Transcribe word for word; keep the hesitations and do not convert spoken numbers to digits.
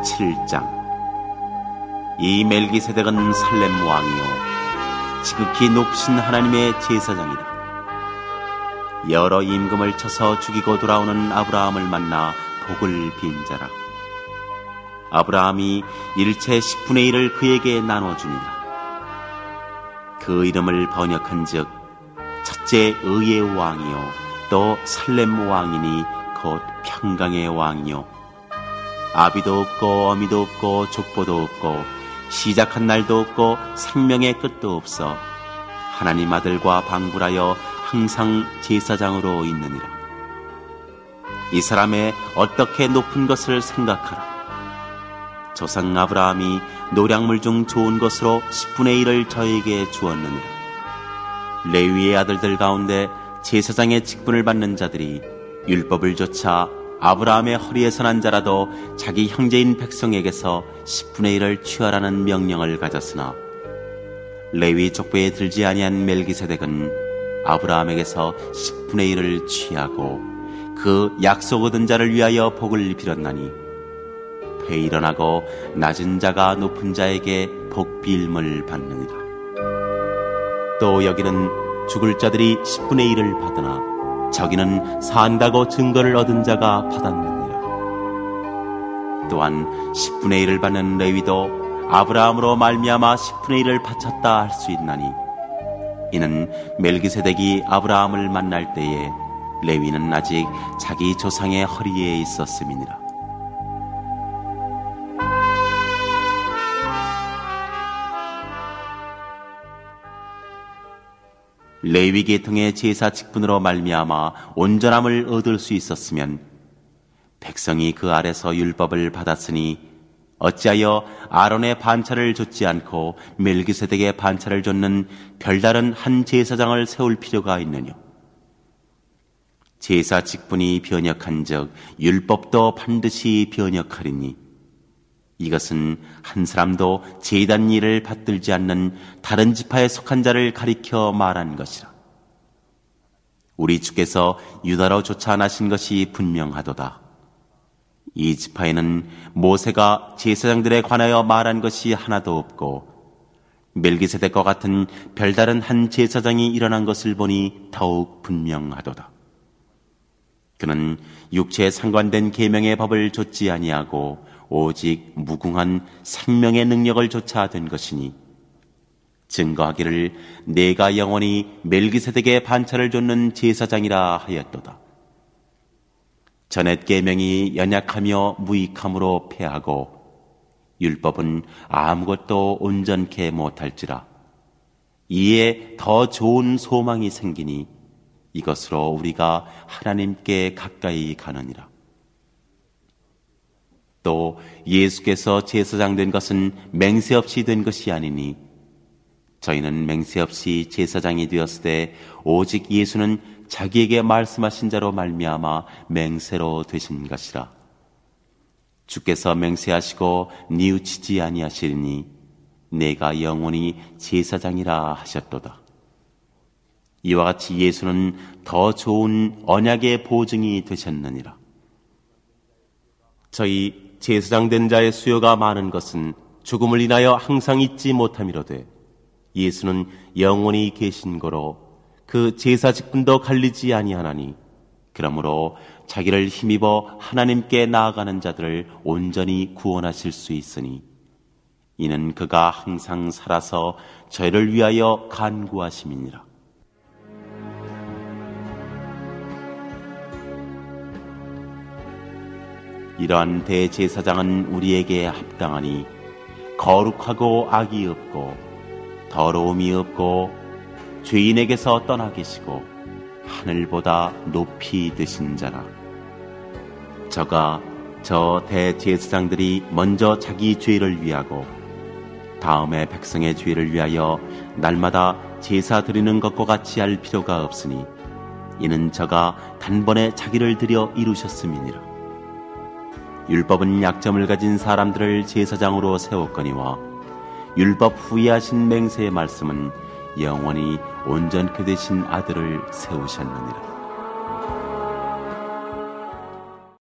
칠 장. 이 멜기세덱은 살렘 왕이요 지극히 높으신 하나님의 제사장이라. 여러 임금을 쳐서 죽이고 돌아오는 아브라함을 만나 복을 빈 자라. 아브라함이 일체 십분의 일을 그에게 나눠주니라. 그 이름을 번역한즉 첫째 의의 왕이요 또 살렘 왕이니 곧 평강의 왕이요 아비도 없고 어미도 없고 족보도 없고 시작한 날도 없고 생명의 끝도 없어 하나님 아들과 방불하여 항상 제사장으로 있느니라. 이 사람의 어떻게 높은 것을 생각하라. 조상 아브라함이 노량물 중 좋은 것으로 십분의 일을 저에게 주었느니라. 레위의 아들들 가운데 제사장의 직분을 받는 자들이 율법을 조차 아브라함의 허리에서 난 자라도 자기 형제인 백성에게서 십분의 일을 취하라는 명령을 가졌으나 레위 족보에 들지 아니한 멜기세덱은 아브라함에게서 십분의 일을 취하고 그 약속 얻은 자를 위하여 복을 빌었나니 회일어나고 낮은 자가 높은 자에게 복 빌음을 받느니라. 또 여기는 죽을 자들이 십분의 일을 받으나 저기는 산다고 증거를 얻은 자가 받았느니라. 또한 십분의 일을 받는 레위도 아브라함으로 말미암아 십분의 일을 바쳤다 할 수 있나니 이는 멜기세덱이 아브라함을 만날 때에 레위는 아직 자기 조상의 허리에 있었음이니라. 레위 계통의 제사 직분으로 말미암아 온전함을 얻을 수 있었으면 백성이 그 아래서 율법을 받았으니 어찌하여 아론의 반차를 줬지 않고 멜기세덱의 반차를 줬는 별다른 한 제사장을 세울 필요가 있느냐. 제사 직분이 변역한즉 율법도 반드시 변역하리니 이것은 한 사람도 제단 일을 받들지 않는 다른 지파에 속한 자를 가리켜 말한 것이라. 우리 주께서 유다로 쫓아 나신 것이 분명하도다. 이 지파에는 모세가 제사장들에 관하여 말한 것이 하나도 없고 멜기세덱과 같은 별다른 한 제사장이 일어난 것을 보니 더욱 분명하도다. 그는 육체에 상관된 계명의 법을 좇지 아니하고 오직 무궁한 생명의 능력을 좇아 된 것이니 증거하기를 내가 영원히 멜기세덱의 반차를 좇는 제사장이라 하였도다. 전옛 계명이 연약하며 무익함으로 패하고 율법은 아무것도 온전케 못할지라. 이에 더 좋은 소망이 생기니 이것으로 우리가 하나님께 가까이 가느니라. 또 예수께서 제사장 된 것은 맹세 없이 된 것이 아니니 저희는 맹세 없이 제사장이 되었을 때 오직 예수는 자기에게 말씀하신 자로 말미암아 맹세로 되신 것이라. 주께서 맹세하시고 뉘우치지 아니하시리니 내가 영원히 제사장이라 하셨도다. 이와 같이 예수는 더 좋은 언약의 보증이 되셨느니라. 저희 제사장 된 자의 수요가 많은 것은 죽음을 인하여 항상 잊지 못함이로되 예수는 영원히 계신 거로 그 제사 직분도 갈리지 아니하나니 그러므로 자기를 힘입어 하나님께 나아가는 자들을 온전히 구원하실 수 있으니 이는 그가 항상 살아서 저희를 위하여 간구하심이니라. 이러한 대제사장은 우리에게 합당하니 거룩하고 악이 없고 더러움이 없고 죄인에게서 떠나 계시고 하늘보다 높이 드신 자라. 저가 저 대제사장들이 먼저 자기 죄를 위하고 다음에 백성의 죄를 위하여 날마다 제사 드리는 것과 같이 할 필요가 없으니 이는 저가 단번에 자기를 드려 이루셨음이니라. 율법은 약점을 가진 사람들을 제사장으로 세웠거니와 율법 후에 하신 맹세의 말씀은 영원히 온전케 되신 아들을 세우셨느니라.